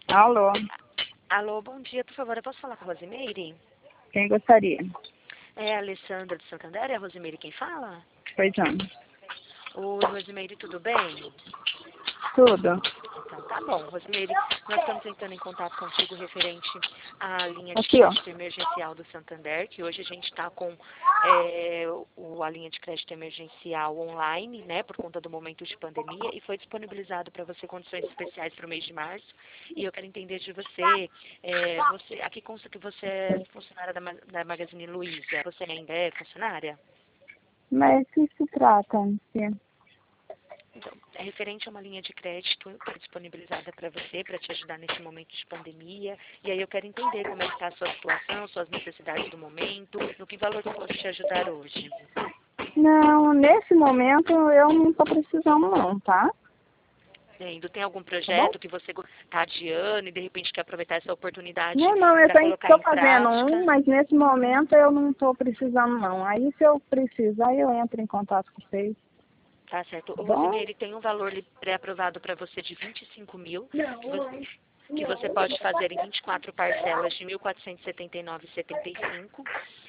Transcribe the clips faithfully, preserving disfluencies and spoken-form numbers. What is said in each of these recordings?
Alô, Alô, bom dia, por favor, eu posso falar com a Rosimeire? quem gostaria? É a Alessandra de Santander, é a Rosimeire quem fala? Pois não. Oi, Rosimeire, tudo bem? Tudo. Então tá bom, Rosimeire, nós estamos entrando em contato contigo referente à linha de Aqui, ó. crédito emergencial do Santander, que hoje a gente está com é, o, a linha de crédito emergencial online, né, por conta do momento de pandemia, e foi disponibilizado para você condições especiais para o mês de março, e eu quero entender de você, é, você aqui consta que você é funcionária da, Ma- da Magazine Luiza, você ainda é funcionária? Mas o que se trata em si? Então, é referente a uma linha de crédito que é disponibilizada para você, para te ajudar nesse momento de pandemia. E aí eu quero entender como é que está a sua situação, suas necessidades do momento, no que valor que eu posso te ajudar hoje. Não, nesse momento eu não estou precisando não, tá? Entendo. Tem algum Tá bom? projeto que você está adiando e de repente quer aproveitar essa oportunidade Não, não, eu para colocar estou em fazendo um, prática? mas nesse momento eu não estou precisando não. Aí se eu precisar, eu entro em contato com vocês, Tá certo. tá O bom? Rosimeire tem um valor li- pré-aprovado para você de vinte e cinco mil, que você, que você pode fazer em vinte e quatro parcelas de mil quatrocentos e setenta e nove reais e setenta e cinco.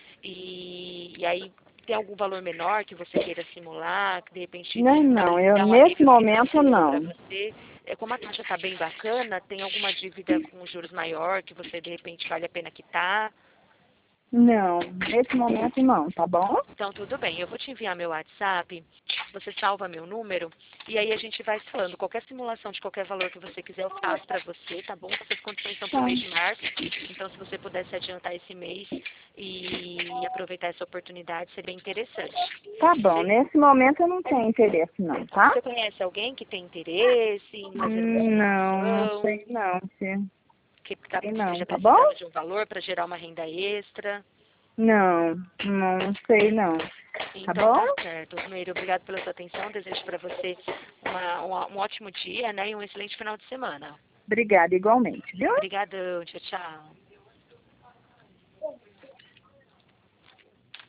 E, e aí, tem algum valor menor que você queira simular, que de repente Não, não, eu dá um nesse alívio momento financeiro para não. você? É, como a taxa está bem bacana, tem alguma dívida com juros maior que você de repente vale a pena quitar? Não, nesse momento não, tá bom? Então, tudo bem. Eu vou te enviar meu WhatsApp, você salva meu número, e aí a gente vai se falando. Qualquer simulação de qualquer valor que você quiser, eu faço para você, tá bom? Essas condições são para o Tá. mês de março, então se você pudesse adiantar esse mês e aproveitar essa oportunidade, seria interessante. Tá bom, Você, nesse momento eu não tenho interesse não, tá? você conhece alguém que tem interesse em fazer uma Hum, Não, não simulação, sei não, sim. que tá- Sei não, esteja tá bom? precisando de um valor para gerar uma renda extra? Não, não sei não. Tá Então bom? tá certo. Meire, obrigado pela sua atenção. Desejo para você uma, uma- um ótimo dia, né, e um excelente final de semana. Obrigada, igualmente, viu? Obrigadão. Tchau, tchau.